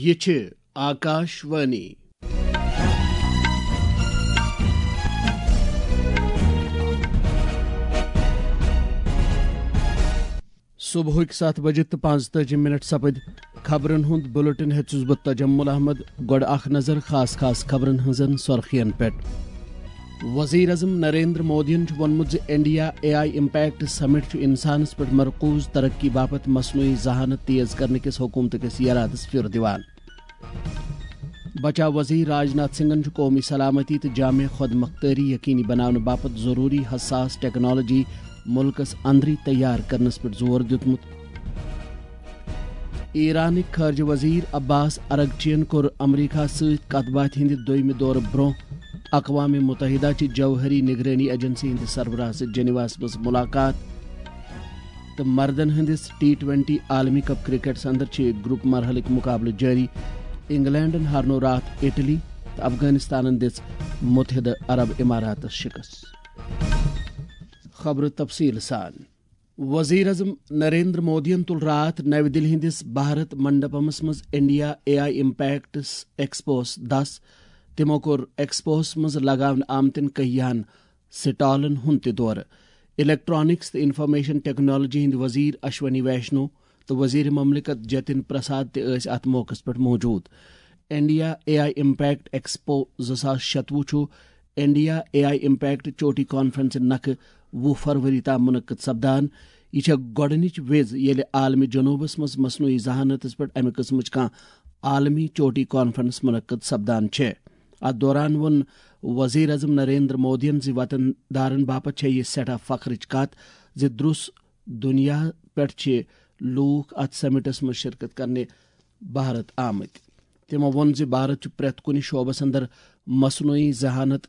یہ چھ آکاشوانی صبح 7 بجے تو 45 سپد خبرن ہند بلٹن ہیچس بہ تجمل احمد گوڑ اخ نظر خاص خبرن ہنزن سرخین پہ وزیر اعظم نریندر مودین وونمت India A I impact summit انسانس پہ مرکوز ترقی باپت مصنوعی ذہانت تیز کرنے کس حکومت کس ارادس پھر دیوان بچاؤ وزیر راجناتھ سنگھن قومی سلامتی تو جامع خود مختاری یقینی بنانے باپت ضروری حساس ٹیکنالوجی ملکس اندری تیار کرنس پہ زور دیتمت ایرانک خارجہ وزیر عباس ارغچین کور امریکہ ست کت بات ہند دویم دور برو اقوام متحدہ چہ جوہری نگرانی ایجنسی ہند سربراہ سے جنیواس مز ملاقات تو مردن ہندس T20 عالمی کپ کرکٹس اندر چھ گروپ مرحلک مقابلہ جاری انگلینڈن ہارنو رات اٹلی تو افغانستان دس متحدہ عرب امارات شکست خبر تفصیل سان وزیر اعظم نریندر مودین تل رات نو دہلی ہندس بھارت منڈپمس مز انڈیا اے آئی امپیکٹس ایکسپوس 10 تمو کور ایکسپوس مز لگاون آمتن کہیان سٹالن ہند دور الیکٹرانکس تو انفارمیشن ٹیکنالوجی ہند وزیر اشونی ویشنو تو وزیر مملکت جتن پرساد تس ات موقع پہ موجود India A I impact expo 2026 India A I impact چوٹی کانفرنس نکھ 20 فروری تام منعقد سپدان یہ گۄڈنِچ وز ییٚلہِ عالمی جنوبس مز مصنوعی ذہانتس پہ امہ قسمچ کانٛہہ عالمی چوٹی کانفرنس منعقد سپدان چھ ات دوران وون وزیر اعظم نریندر مودین زِ وطن دارن باپت چھ یہ سٹھاہ فخرچ کت زِ درس دنیا پہ لوک ات سمٹس مز شرکت کرنے بھارت آمت تمو وون زِ بھارت پریت کُنہِ شعبس اندر مصنوعی ذہانت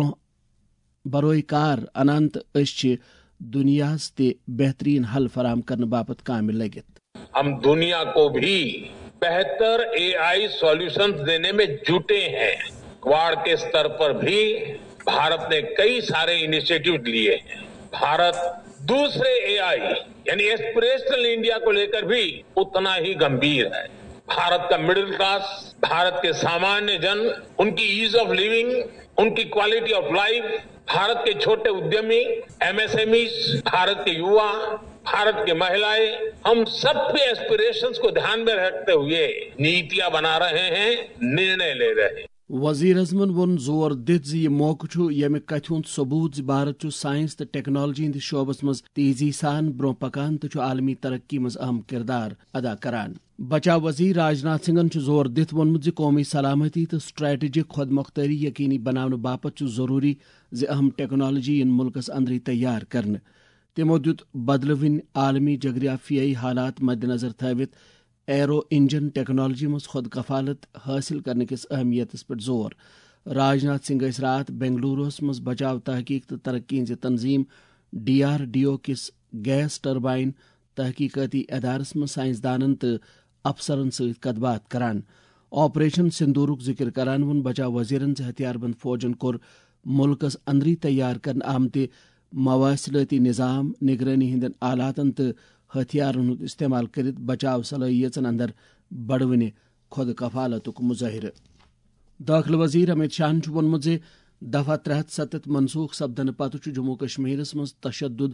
بروئے کار انان تو اس دنیا تے بہترین حل فراہم کرنے باپت کام لگت ہم دنیا کو بھی بہتر اے آئی سولوشنز دینے میں جٹے ہیں کوارڈ کے سطر پر بھی بھارت نے کئی سارے انیشیٹو لیے ہیں بھارت دوسرے اے آئی یعنی ایسپریشنل انڈیا کو لے کر بھی اتنا ہی گمبھیر ہے بھارت کا مڈل کلاس بھارت کے سامانیہ جن ان کی ایز آف لیونگ ان کی کوالٹی آف لائف بھارت کے چھوٹے ادیمی M S M Es Bharat کے یوا بھارت کی مہلائیں ہم سب کے ایسپریشنز کو دھیان میں رکھتے ہوئے نیتیاں بنا رہے ہیں نرنے لے رہے ہیں وزیر اعظمن وون زور دت یہ موقع یمہ کتھ ہند ثبوت بھارت سائنس تو ٹیکنالوجی ہند شعبس مز تیزی سان برو پکان تو عالمی ترقی مز اہم کردار ادا کران بچاؤ وزیر راجناتھ سنگھن زور دت وونمت قومی سلامتی تو سٹریٹجک خود مختاری یقینی بنانے باپت ضروری اہم ٹیکنالوجی ان ملکس اندری تیار کرنے تمو دیت بدلوین عالمی جغرافیائی حالات مد نظر تھوت ایرو انجن ٹیکنالوجی مز خود کفالت حاصل کرنے کس اہمیت پہ زور راجناتھ سنگھ رات بنگلوروس مز بچاؤ تحقیق تو ترقی ہز تنظیم DRDO کس گیس ٹربائن تحقیقاتی ادارس مز سائنسدانن تو افسرن ست کت بات کران آپریشن سندورک ذکر کران ون بچاؤ وزیرن ہتھیار بند فوجن کور ملکس اندری تیار کرن آمت مواصلاتی نظام نگرانی ہندن آلاتن تو ہتھیارن ہند استعمال کرت بچاؤ صلاحیتن اندر بڑونے خود کفالت مظاہرہ داخلہ وزیر امت شاہ وونمت دفعہ 370 منسوخ سپدن پتہ جموں کشمیرس مز تشدد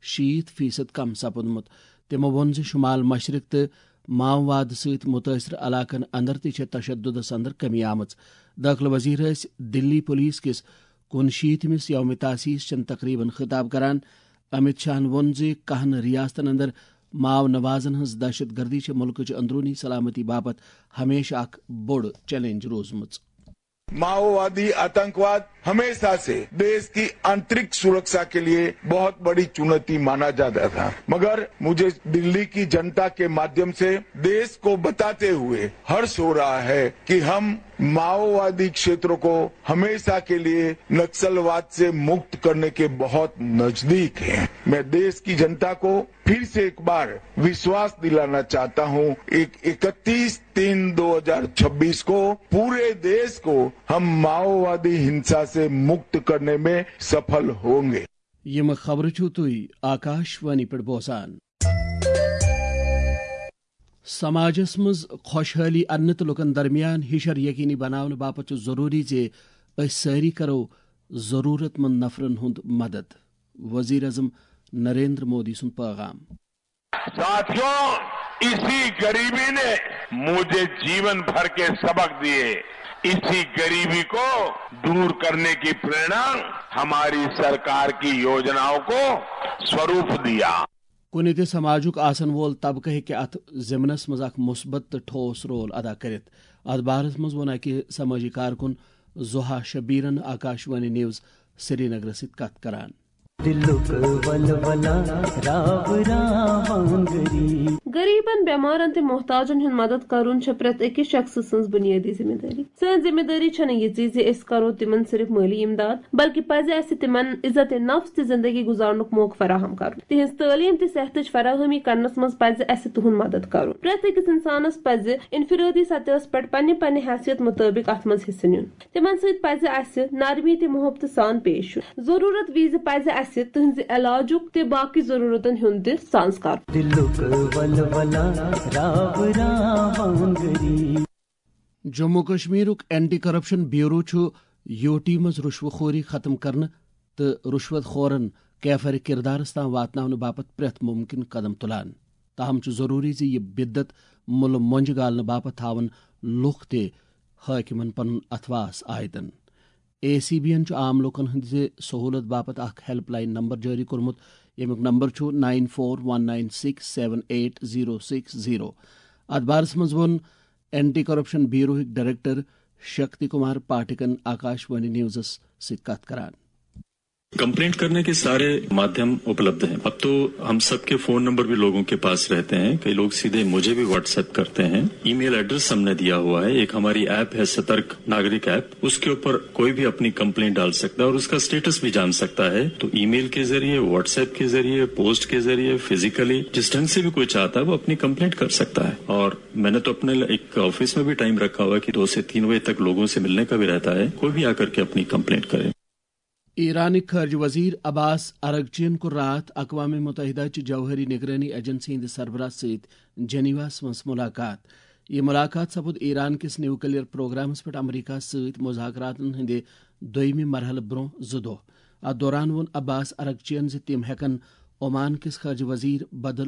60% کم سپدمت تمو وون شمال مشرق تو ماواد ست متاثر علاقن اندر تہ تشددس اندر کمی آمت داخلہ وزیر دلی پولیس کس 69 یوم تاسیس چن تقریباً خطاب کران امت شاہ وون کہن ریاستن اندر ماو نوازن ہز دہشت گردی ملک اندرونی سلامتی باپت ہمیشہ اخ بوڑ چیلنج روزمت माओवादी आतंकवाद हमेशा से देश की आंतरिक सुरक्षा के लिए बहुत बड़ी चुनौती माना जाता था मगर मुझे दिल्ली की जनता के माध्यम से देश को बताते हुए हर्ष हो रहा है कि हम माओवादी क्षेत्रों को हमेशा के लिए नक्सलवाद से मुक्त करने के बहुत नजदीक हैं। मैं देश की जनता को फिर से एक बार विश्वास दिलाना चाहता हूं 31/3/2026 को पूरे देश को हम माओवादी हिंसा से मुक्त करने में सफल होंगे। یم خبر چھو تھی آکاشوانی پہ بوزان سماجس مز خوشحالی ان تو لکن درمیان ہشر یقینی بناؤ باپت ضروری زِ أسۍ سٲری کرو ضرورت مند نفرن ہند مدد. وزیر اعظم نریندر مودی سن پیغام. ساتھیوں، اسی غریبی نے مجھے جیون بھر کے سبق دیے. اسی غریبی کو دور کرنے کی پریرنا ہماری سرکار کی یوجناؤں کو سوروپ دیا. کُنہِ تہِ سماجُک آسن وول طبقہٕ ہیٚکہِ اتھ ضمنس منٛز اکھ مثبت تہٕ ٹھوس رول ادا کٔرِتھ. اتھ بارس منٛز ووٚن اکہِ سمٲجی کارکُن زوہا شبیرن آکاشوانی نیوز سری نگر سۭتۍ کتھ کران. غریبن، بیمارن تہ محتاجن ہند مدد کرن چھ پرٛٮ۪تھ أکِس شخص سٕنٛز بنیٲدی ذمہ دٲری. سٲنۍ ذمہ دٲری چھنہٕ یِژٕے زِ أسۍ کرو تمن صرف مٲلی امداد، بلکہ پزِ اسہِ تمن عزت نفس تہ زندگی گزارنُک موقعہٕ فراہم کرُن. تہنٛز تعلیم تہ صحتٕچ فراہمی کرنس منٛز پزِ اسہِ تُہنٛد مدد کرُن. پرٛٮ۪تھ أکِس انسانس پزِ انفرٲدی سطحس پٮ۪ٹھ پننہِ حیثیت مطٲبق اتھ منٛز حصہٕ نیُن. تمن سۭتۍ پزِ اسہِ نرمی تہ محبتہٕ سان پیش یُن. ضروٗرت وِزِ پزِ اسہِ تہنٛزِ علاجُک تہ باقی ضروٗرتن ہُنٛد تہ سانس کرُن. جموں کشمیرُک اینٹی کرپشن بیورو چھُ یو ٹی منٛز رُشوٕ خوری ختم کرنہٕ تہٕ رُشوت خورن کیفر کردارس تام واتناونہٕ باپتھ پرٛٮ۪تھ مُمکِن قدم تُلان. تاہم چھُ ضروٗری زِ یہِ بِدت مُلہٕ مۄنٛجہِ گالنہٕ باپتھ تھاون لُکھ تہِ حٲکِمن پنُن اتھواس آیتن. ACB یَن چھُ عام لوٗکن ہٕنٛزِ سہوٗلت باپتھ اکھ ہیلپ لائن نمبر جٲری کوٚرمُت ییٚمیُک نمبر چھُ 9419678060. اتھ بارس منٛز ووٚن اینٹی کرپشن بیوروہٕکۍ ڈائریکٹر شکتی کمار پاٹھکن آکاشوانی نیوزس سۭتۍ کتھ کران. کمپلینٹ کرنے کے سارے مادھیم اپلبدھ ہیں. اب تو ہم سب کے فون نمبر بھی لوگوں کے پاس رہتے ہیں. کئی لوگ سیدھے مجھے بھی واٹس ایپ کرتے ہیں. ای میل ایڈریس ہم نے دیا ہوا ہے. ایک ہماری ایپ ہے سترک ناگرک ایپ، اس کے اوپر کوئی بھی اپنی کمپلینٹ ڈال سکتا ہے اور اس کا اسٹیٹس بھی جان سکتا ہے. تو ای میل کے ذریعے، واٹس ایپ کے ذریعے، پوسٹ کے ذریعے، فزیکلی جس ڈھنگ سے بھی کوئی چاہتا ہے وہ اپنی کمپلینٹ کر سکتا ہے. اور میں نے تو اپنے ایک آفس میں بھی ٹائم رکھا ہوا ہے کہ 2 سے 3 بجے تک لوگوں سے ملنے کا بھی رہتا ہے. کوئی بھی آ کر کے اپنی کمپلینٹ کرے. ایرانک خارجہ وزیر عباس اراغچیَن کوٚر راتھ اقوام متحدہ چہِ جوہری نگرٲنی ایجنسی ہٕنٛدِ سربراہ سۭتۍ جنیواہس منٛز ملاقات. یہ ملاقات سپُد ایران کِس نیوکلیر پروگرامس پٮ۪ٹھ امریکہ سۭتۍ مذاکراتن ہٕنٛدِ دوٚیمہِ مرحلہٕ برٛونٛہہ 2 دۄہ. اتھ دوران ووٚن عباس اراغچیَن زِ تِم ہٮ۪کن عمان کِس خارجہ وزیر بدل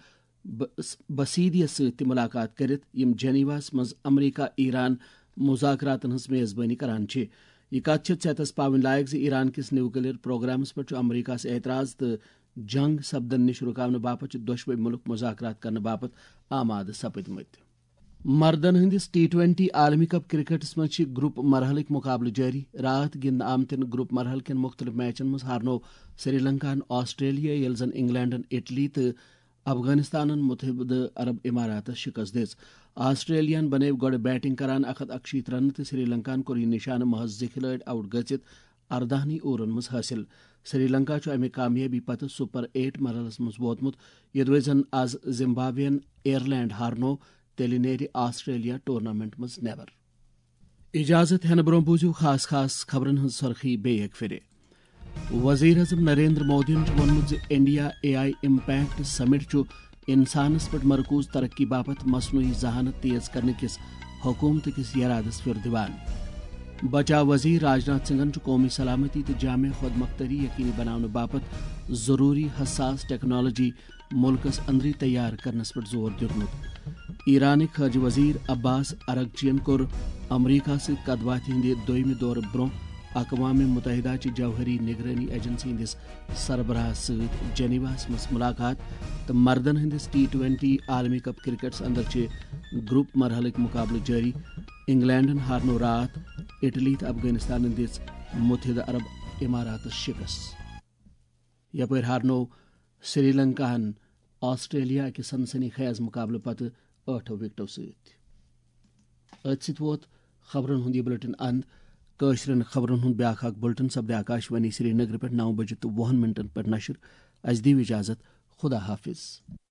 البسیدیَس سۭتۍ تہِ ملاقات کٔرِتھ یِم جنیواہس منٛز امریکہ ایران مذاکراتن ہٕنٛز میزبٲنی کران چھِ. یہ کتھ چھِ ژٮ۪تس پاوٕنۍ لایق زِ ایران کِس نیوکلیر پروگرامس پٮ۪ٹھ چھُ امریکہس اعتراض تہٕ جنگ سپدن نِش رُکاونہٕ باپتھ چھِ دۄشوے مُلک مذاکرات کرنہٕ باپتھ آمادٕ سپٕدمٕتۍ. مردن ہندس T20 عالمی کپ کرکٹس منٛز چھِ گروپ مرحلٕکۍ مقابلہٕ جٲری. راتھ گِنٛدنہٕ آمتٮ۪ن گروپ مرحلہٕ کٮ۪ن مُختٔلِف میچن منٛز ہارنوو سری لنکاہن آسٹریلیا ییٚلہِ زن انگلینڈن اٹلی تہٕ افغانستانن متحدہ عرب اماراتس شکست دِژ. آسٹریلیاہن بنٲو گۄڈٕ بیٹنگ کران 168 رنہٕ تہٕ سری لنکاہن کوٚر یہ نشانہٕ محض 2 کھلٲڑۍ آؤٹ گژھِتھ 18 اوورن منٛز حٲصِل. سری لنکا چھُ امہِ کامیٲبی پتہٕ سپر 8 مرحلس منٛز ووتمُت. یوٚدوے زن آز زمبابوین ایئرلینڈ ہارنوو تیٚلہِ نیرِ آسٹریلیا ٹورنامنٹ منٛز نٮ۪بر. اجازت ہٮ۪نہٕ برٛونٛہہ بوٗزِو خاص خاص خبرن ہٕنٛز سرخی بیٚیہِ اکہِ پھِرِ. وزیر اعظم نریندر مودیَن چھُ ووٚنمُت زِ انڈیا AI امپیکٹ سمٹ چھُ انسانس پٮ۪ٹھ مرکوز ترقی باپتھ مصنوعی ذہانت تیز کرنہٕ کِس حکوٗمتہٕ کِس یرادس پھِر دِوان. بچاو وزیر راجناتھ سنگھن چھُ قومی سلامتی تہٕ جامع خود مختاری یقینی بناونہٕ باپتھ ضروٗری حساس ٹیکنالوجی مُلکس أنٛدری تیار کرنس پٮ۪ٹھ زور دیُتمُت. ایرانٕکۍ خارجہ وزیر عباس اراغچیَن کوٚر امریکہ سۭتۍ کتھ باتھِ ہٕنٛدِ دوٚیمہِ دورٕ برٛونٛہہ اقوام متحدہ چہِ جوہری نگرٲنی ایجنسی ہٕنٛدِس سربراہس سۭتۍ جنیواہس منٛز ملاقات تہٕ مردن ہٕنٛدِس T20 عالمی کپ کرکٹس اندر چھِ گروپ مرحلٕکۍ مقابلہٕ جٲری. انگلینڈن ہارنوو راتھ اٹلی تہٕ افغانستانن دِژ متحدہ عرب اماراتس شکست. یپٲرۍ ہارنوو سری لنکاہن آسٹریلیا اکہِ سنسنی خیز مقابلہٕ پتہٕ 8 وکٹو سۭتۍ. أتھۍ سۭتۍ ووت خبرن ہُنٛد یہِ بُلٹن اند. کٲشرٮ۪ن خبرن ہُنٛد بیٛاکھ اکھ بُلٹن سپدِ آکاشوانی سری نگر پٮ۪ٹھ 9:20 پٮ۪ٹھ نشر. اَسہِ دِیِو اِجازت. خدا حافظ.